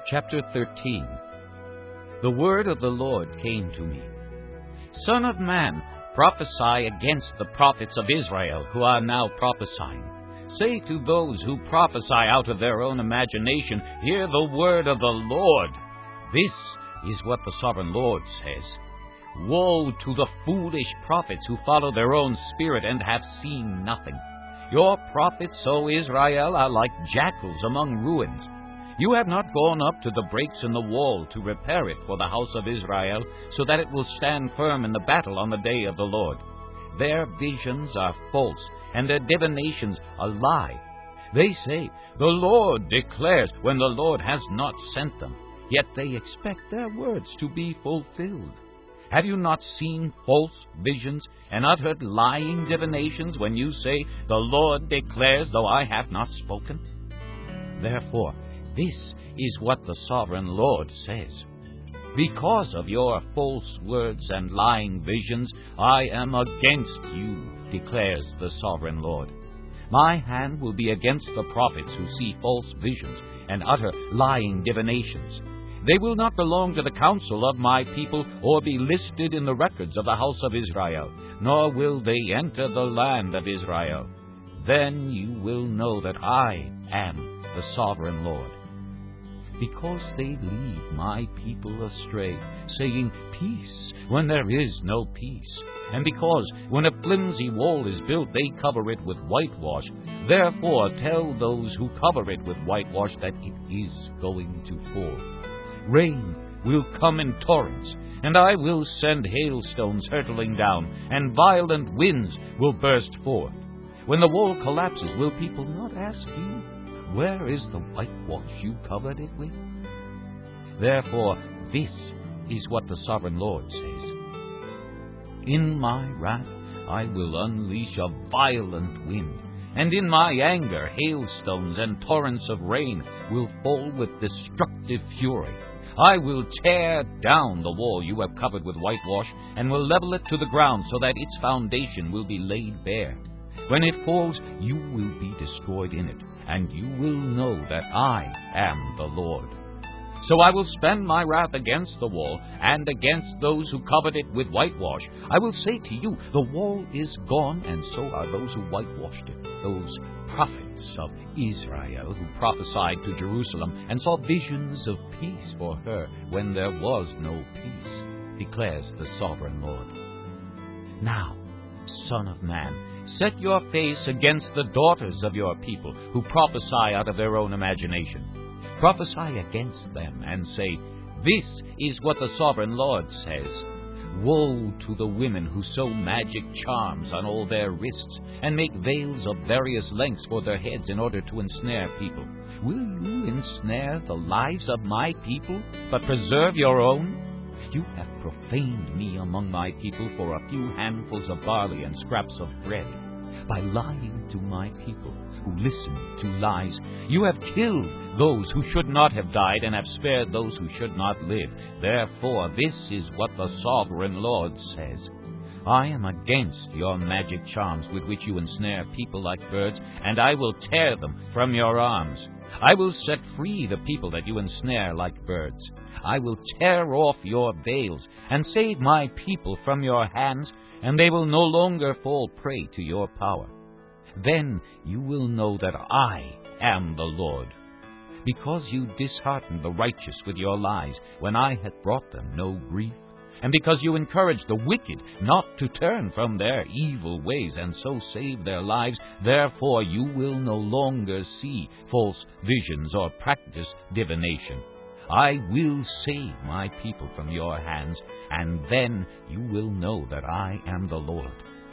Chapter 13. The word of the Lord came to me. Son of man, prophesy against the prophets of Israel who are now prophesying. Say to those who prophesy out of their own imagination, hear the word of the Lord. This is what the sovereign Lord says. Woe to the foolish prophets who follow their own spirit and have seen nothing. Your prophets, O Israel, are like jackals among ruins. You have not gone up to the breaks in the wall to repair it for the house of Israel, so that it will stand firm in the battle on the day of the Lord. Their visions are false, and their divinations a lie. They say, the Lord declares, when the Lord has not sent them. Yet they expect their words to be fulfilled. Have you not seen false visions and uttered lying divinations when you say, the Lord declares, though I have not spoken? Therefore, this is what the sovereign Lord says. Because of your false words and lying visions, I am against you, declares the sovereign Lord. My hand will be against the prophets who see false visions and utter lying divinations. They will not belong to the council of my people or be listed in the records of the house of Israel, nor will they enter the land of Israel. Then you will know that I am the sovereign Lord. Because they lead my people astray, saying, peace, when there is no peace. And because when a flimsy wall is built, they cover it with whitewash. Therefore tell those who cover it with whitewash that it is going to fall. Rain will come in torrents, and I will send hailstones hurtling down, and violent winds will burst forth. When the wall collapses, will people not ask you, where is the whitewash you covered it with? Therefore, this is what the sovereign Lord says. In my wrath I will unleash a violent wind, and in my anger hailstones and torrents of rain will fall with destructive fury. I will tear down the wall you have covered with whitewash, and will level it to the ground so that its foundation will be laid bare. When it falls, you will be destroyed in it, and you will know that I am the Lord. So I will spend my wrath against the wall, and against those who covered it with whitewash. I will say to you, the wall is gone, and so are those who whitewashed it, those prophets of Israel who prophesied to Jerusalem, and saw visions of peace for her when there was no peace, declares the sovereign Lord. Now, Son of man, set your face against the daughters of your people, who prophesy out of their own imagination. Prophesy against them, and say, this is what the sovereign Lord says. Woe to the women who sew magic charms on all their wrists, and make veils of various lengths for their heads in order to ensnare people. Will you ensnare the lives of my people, but preserve your own? You have profaned me among my people for a few handfuls of barley and scraps of bread. By lying to my people who listen to lies, you have killed those who should not have died and have spared those who should not live. Therefore, this is what the sovereign Lord says. I am against your magic charms with which you ensnare people like birds, and I will tear them from your arms. I will set free the people that you ensnare like birds. I will tear off your veils and save my people from your hands, and they will no longer fall prey to your power. Then you will know that I am the Lord. Because you disheartened the righteous with your lies, when I had brought them no grief, and because you encouraged the wicked not to turn from their evil ways and so save their lives, therefore you will no longer see false visions or practice divination. I will save my people from your hands, and then you will know that I am the Lord.